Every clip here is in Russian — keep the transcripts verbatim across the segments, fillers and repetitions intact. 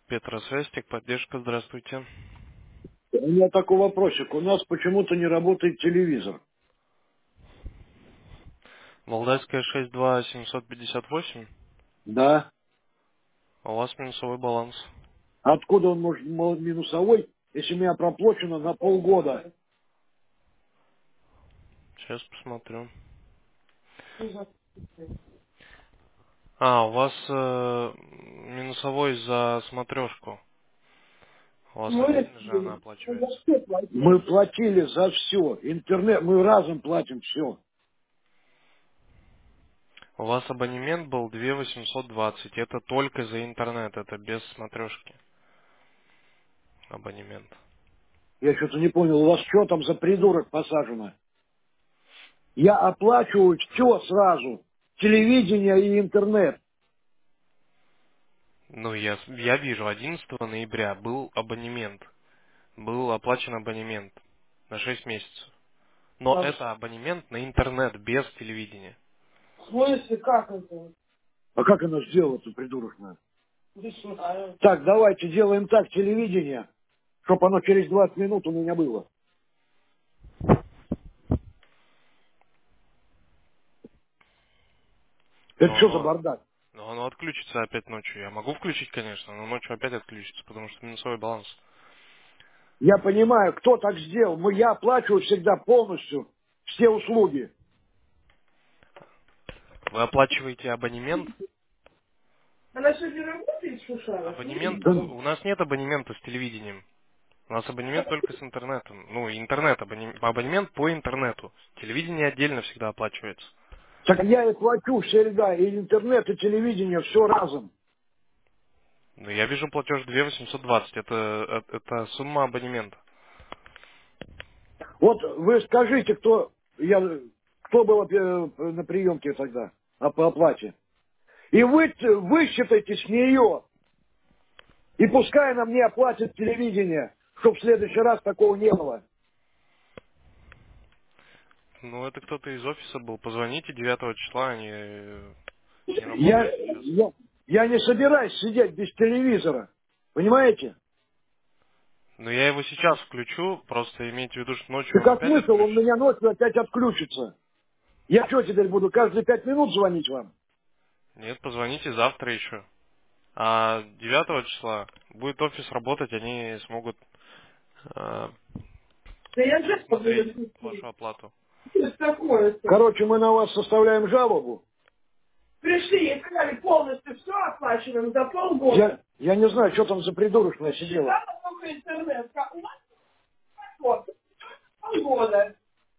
Петросвязь, техподдержка, здравствуйте. У меня такой вопросик. У нас почему-то не работает телевизор. Валдайская шесть два семьсот пятьдесят восемь. Да. У вас минусовой баланс. Откуда он может мол- минусовой, если у меня проплачено на полгода? Сейчас посмотрю. А, у вас э, минусовой за смотрешку. У вас отдельно же она оплачивается. Мы платили за все. Интернет, мы разом платим все. У вас абонемент был две тысячи восемьсот двадцать. Это только за интернет, это без смотрешки. Абонемент. Я что-то не понял, у вас что там за придурок посажено? Я оплачиваю все сразу. Телевидение и интернет. Ну, я, с- я вижу, одиннадцатого ноября был абонемент. Был оплачен абонемент на шесть месяцев. Но А это абонемент на интернет без телевидения. в смысле, как это? А как она сделала, это придурочная? Так, давайте делаем так, телевидение, чтобы оно через двадцать минут у меня было. Это Но что за оно, бардак? но оно отключится опять ночью. Я могу включить, конечно, но ночью опять отключится, потому что минусовой баланс. Я понимаю, кто так сделал. Мы, я оплачиваю всегда полностью все услуги. Вы оплачиваете абонемент? Она сегодня работает, Шушара? Абонемент, Да. у нас нет абонемента с телевидением. У нас абонемент только с интернетом. Ну, интернет, абонем- абонемент по интернету. Телевидение отдельно всегда оплачивается. Так я и плачу всегда, и интернет, и телевидение, все разом. Но я вижу платеж две тысячи восемьсот двадцать. Это, это, это сумма абонемента. Вот вы скажите, кто, я, кто был э, на приемке тогда а по оплате. И вы высчитайте с нее, и пускай она мне оплатит телевидение, чтобы в следующий раз такого не было. Ну, это кто-то из офиса был. Позвоните девятого числа, они э, не Я, работают сейчас. я, я не собираюсь сидеть без телевизора. Понимаете? Но я его сейчас включу, просто имейте в виду, что ночью Так он как опять смысл, он отключится. меня ночью опять отключится. Я что теперь буду каждые пять минут звонить вам? Нет, позвоните завтра еще. А девятого числа будет офис работать, они смогут э, Да я же посмотреть вашу оплату. что такое? Короче, мы на вас составляем жалобу. Пришли и сказали, полностью все оплачиваем за полгода. Я, я не знаю, что там за придурочная сидела. Да, только интернет. Как у нас вот, полгода.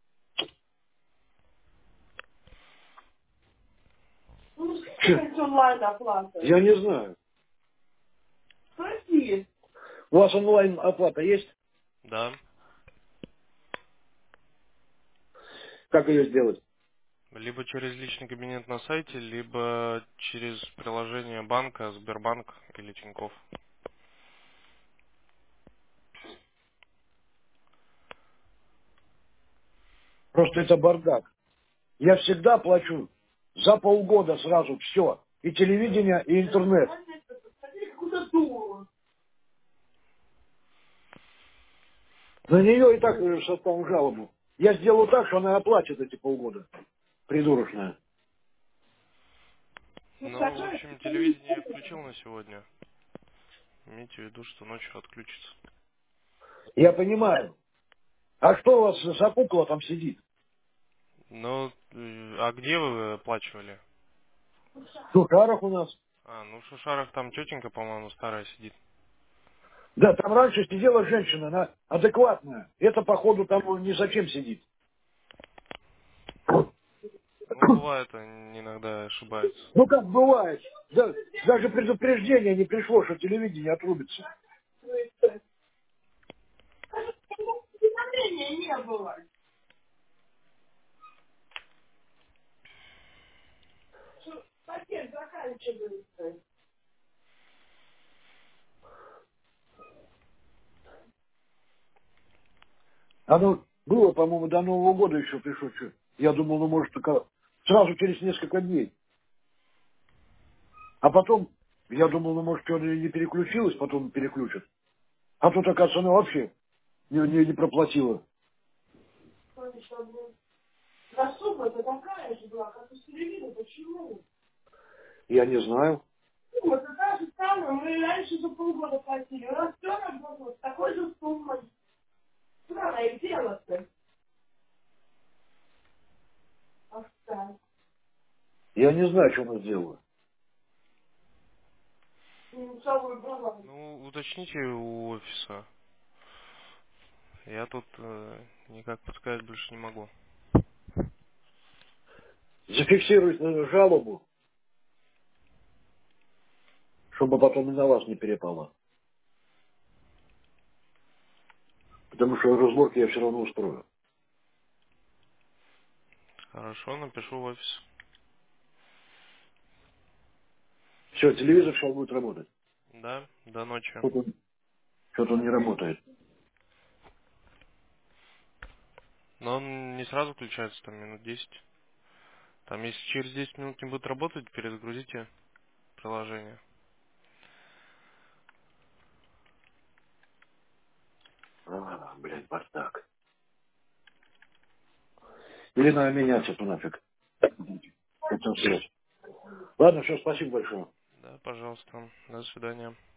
Ну, сколько онлайн оплата? Я не знаю. Спроси. У вас онлайн оплата есть? Да. Как ее сделать? Либо через личный кабинет на сайте, либо через приложение банка, Сбербанк или Тинькофф. Просто это бардак. Я всегда плачу за полгода сразу все. И телевидение, и интернет. На нее и так уже составим жалобу. Я сделаю так, что она оплатит эти полгода. Придурочная. Ну, в общем, телевидение я включил на сегодня. Имейте в виду, что ночью отключится. Я понимаю. А что у вас за кукла там сидит? Ну, э, а где вы оплачивали? В Сухарах у нас. А, ну в Шушарах там тетенька, по-моему, старая сидит. Да, там раньше сидела женщина, она адекватная. Это, походу, там не зачем сидит. Ну, бывает, они иногда ошибаются. Ну, как бывает. Да, даже предупреждение не пришло, что телевидение отрубится. Уведомления не было. Что пакет заканчивается. Оно было, по-моему, до Нового года еще пришло. Что? Я думал, ну, может, только сразу через несколько дней. А потом Я думал, ну, может, что-то не переключилось, потом переключат. А тут, оказывается, она вообще не, не, не проплатила. А сумма это такая же была, как у Селевина, почему? Я не знаю. Ну, это та же самая, мы раньше за полгода платили. У нас все работало с такой же суммой. Куда она их делала-то? Оставь. Я не знаю, что она сделала. Минусовую голову. Ну, уточните у офиса. Я тут э, никак подсказать больше не могу. Зафиксируйте наверное, жалобу, чтобы потом и на вас не перепало. Потому что разборки я все равно устрою. Хорошо, напишу в офис. Все, телевизор сейчас будет работать. Да, до ночи. Что-то он, что-то он не работает. Но он не сразу включается, там минут десять. Там если через десять минут не будет работать, перезагрузите приложение. А, блядь, бардак. Или надо менять эту нафиг. Это связь. Ладно, все, спасибо большое. Да, пожалуйста. До свидания.